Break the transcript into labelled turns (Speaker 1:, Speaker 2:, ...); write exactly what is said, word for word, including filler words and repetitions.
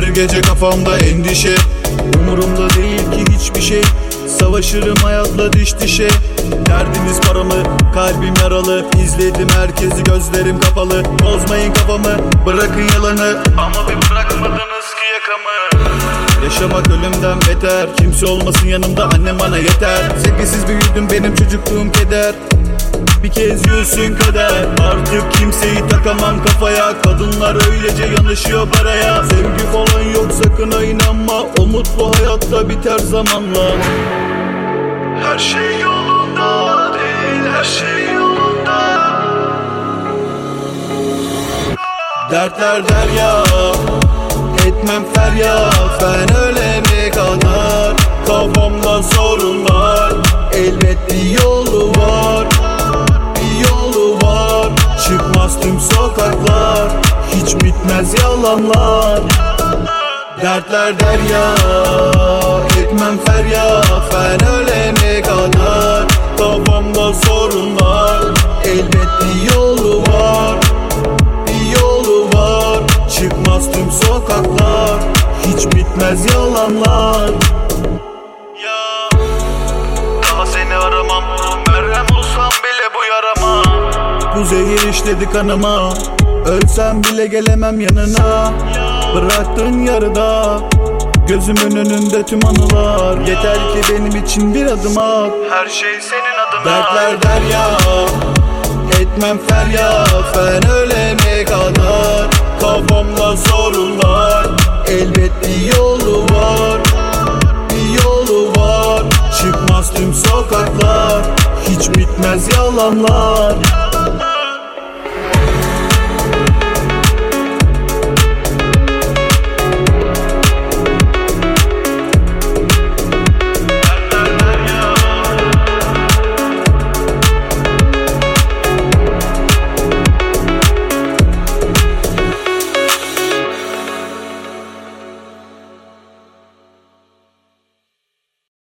Speaker 1: Her gece kafamda endişe, umurumda değil ki hiçbir şey. Savaşırım hayatla diş dişe. Derdiniz para mı? Kalbim yaralı. İzledim herkesi, gözlerim kapalı. Bozmayın kafamı, bırakın yalanı. Ama bir bırakmadınız ki yakamı. Yaşamak ölümden beter. Kimse olmasın yanımda, annem bana yeter. Sevgisiz büyüdüm, benim çocukluğum keder. Bir kez yüzsün kader. Artık kimseyi takamam kafaya. Kadınlar öylece yanışıyor paraya. Sevgi falan yok, sakın ha inanma. O mutlu hayatta biter zamanla. Her şey yolunda değil, her şey yolunda. Dertler derya, etmem feryat. Ben ölene kadar kafamda sorunlar. Elbet bir yolu var, bir yolu var. Çıkmaz tüm sokaklar, hiç bitmez yalanlar. Dertler derya, etmem feryat. Ben ölene kadar kafamda sorunlar. Elbet bir yolu var, bir yolu var. Çıkmaz tüm sokaklar, hiç bitmez yalanlar. Ya, daha seni aramam, merhem olsam bile bu yarama. Bu zehir işledi kanıma, ölsem bile gelemem yanına. Bıraktın yarıda, gözümün önünde tüm anılar. Yeter ki benim için bir adım at, her şey senin adına. Dertler derya, etmem feryat. Ben ölene kadar kafamda sorunlar. Elbet bir yolu var, bir yolu var. Çıkmaz tüm sokaklar, hiç bitmez yalanlar.